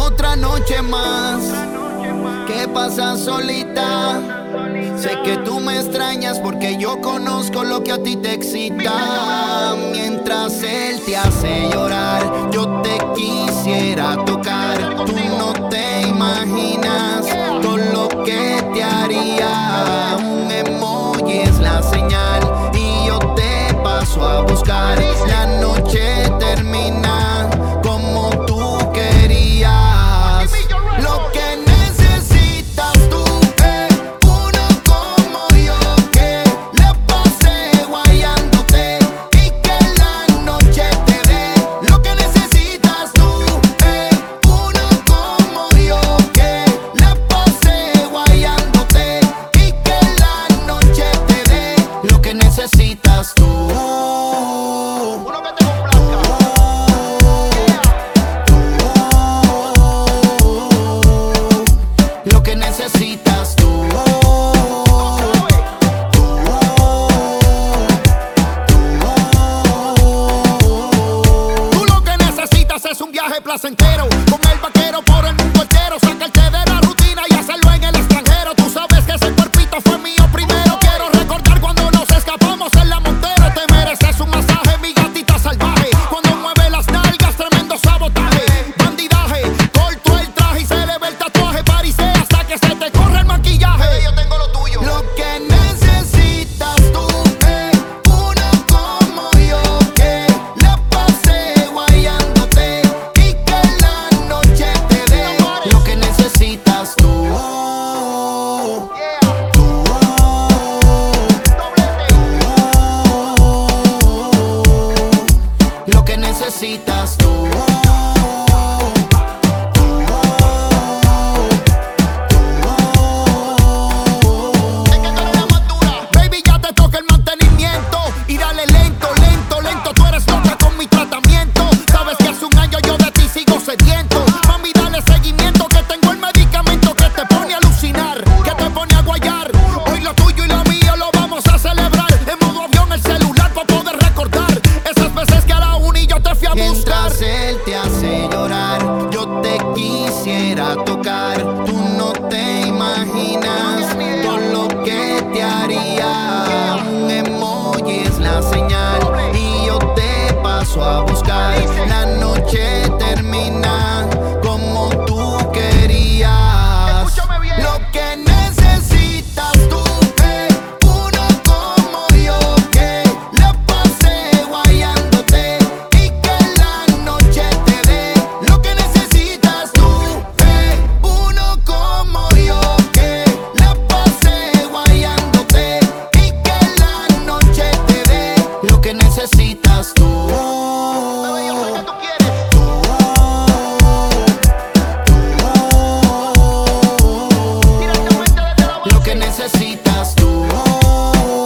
Otra noche más que pasas solita. Sé que tú me extrañas porque yo conozco lo que a ti te excita. Mientras él te hace llorar, yo te quisiera tocar. Tú no te imaginas todo lo que te haría. Un emoji es la señal y yo te paso a buscar. La noche termina como tú querías. Lo que necesitas tú es uno como yo, que le pase guayándote y que la noche te dé. Lo que necesitas tú es uno como yo, que le pase guayándote y que la noche te dé. Lo que necesitas tú. Lo que necesitas tú. Tú lo que necesitas es un viaje placentero con el vaquero por el mundo entero. Sacarte de la rutina y hacerlo en el extranjero. Tú sabes que ese cuerpito fue mío primero. Quiero recordar cuando nos escapamos en la Montero. Te mereces un masaje, mi gatita salvaje. Cuando mueve las nalgas, tremendo sabotaje. Bandidaje, corto el traje y se le ve el tatuaje. Parisé hasta que se te corre el maquillaje. Yo tengo lo tuyo. Lo que necesitas tú es uno como yo, que le pase guayándote y que la noche te dé. Lo que necesitas tú. Lo que necesitas tú. Baby, ya te toca el mantenimiento y dale lento, lento, lento. Tú eres loca con mi tratamiento. Sabes que hace un año yo de ti sigo sediento. Mami, dale seguimiento que tengo el medicamento que te pone a alucinar, que te pone a guayar. Hoy lo tuyo y lo mío lo vamos a celebrar. En modo avión el celular para poder recordar esas veces que a la uni yo te fui a buscar. Mientras él te hace llorar, yo te quisiera tocar. Tú no te imaginas todo lo que te haría. Un emoji es la señal y yo te paso a buscar. La noche termina como tú querías. Lo que necesitas tú es uno como yo, que le pase guayándote y que la noche te dé. Lo que necesitas tú es uno como yo, que le pase guayándote y que la noche te dé. Lo que necesitas tú. Lo que necesitas tú.